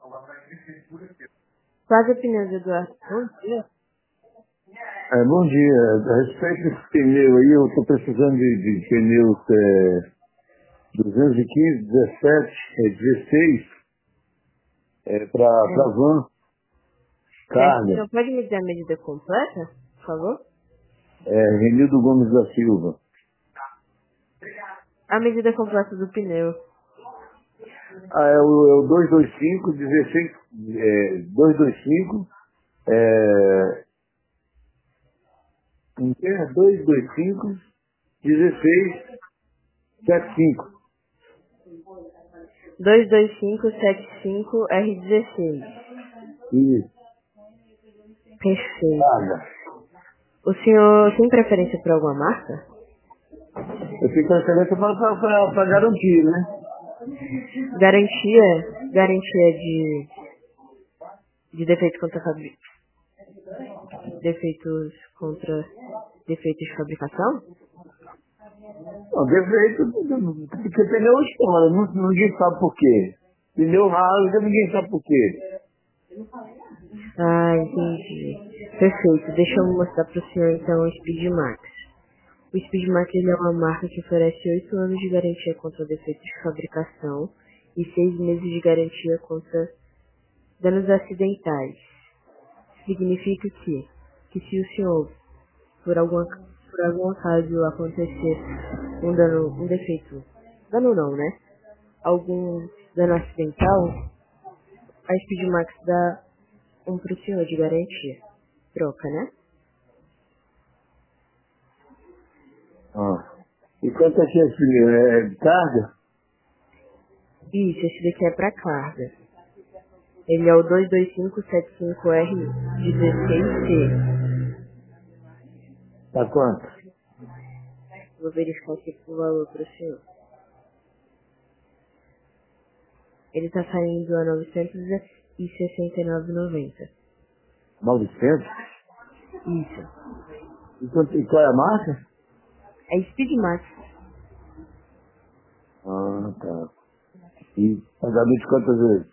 Plaza Pneus, Eduardo. Bom dia. Bom dia. A respeito desse pneu aí, eu estou precisando de pneus 215, 17, 16 para van, Certo. carga. Então, pode me dar a medida completa, por favor? Renildo Gomes da Silva. A medida completa do pneu. É o 225, 16, 225, 225, 16, 75. 22575R16. Isso, Perfeito. carga. O senhor tem preferência por alguma marca? Eu tenho preferência para garantir, né? Garantia de defeitos contra defeitos de fabricação? Não, defeito, porque pneu estoura, ninguém sabe por quê. Pneu rasga, ninguém sabe por quê. Ah, entendi. Perfeito. Deixa eu mostrar para o senhor então o Speedmax. O Speedmax ele é uma marca que oferece 8 anos de garantia contra defeitos de fabricação e 6 meses de garantia contra danos acidentais. Significa que se o senhor, por algum acaso acontecer um defeito, dano não, né? Algum dano acidental, a Speedmax dá pro senhor de garantia. Troca, né? E quanto é que é esse pneu? É de carga? Isso, esse daqui é para carga. Ele é o 22575R16C. Tá quanto? Vou verificar aqui o valor para o senhor. Ele tá saindo a 969,90. 900? Isso. E qual é a marca? É Speedmax. Tá. E pagamento de quantas vezes?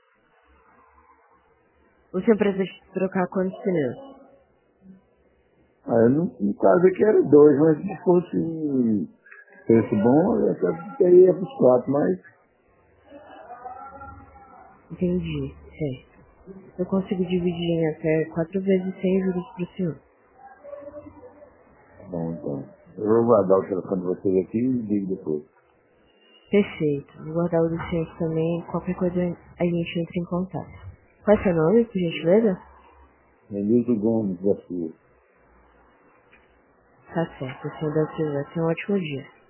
O senhor precisa trocar quantos pneus? No caso aqui era 2, mas se fosse preço bom, eu até teria para os 4, mas Entendi. Certo. Eu consigo dividir em até 4 vezes sem juros pro senhor. tá bom, então. Eu vou guardar o telefone de vocês aqui e ligo depois. Perfeito. Vou guardar o do senhor aqui também. Qualquer coisa a gente entra em contato. Qual é seu nome, por gentileza? Renildo Gomes da Silva. Tá certo. O senhor da Silva. Tenha um ótimo dia.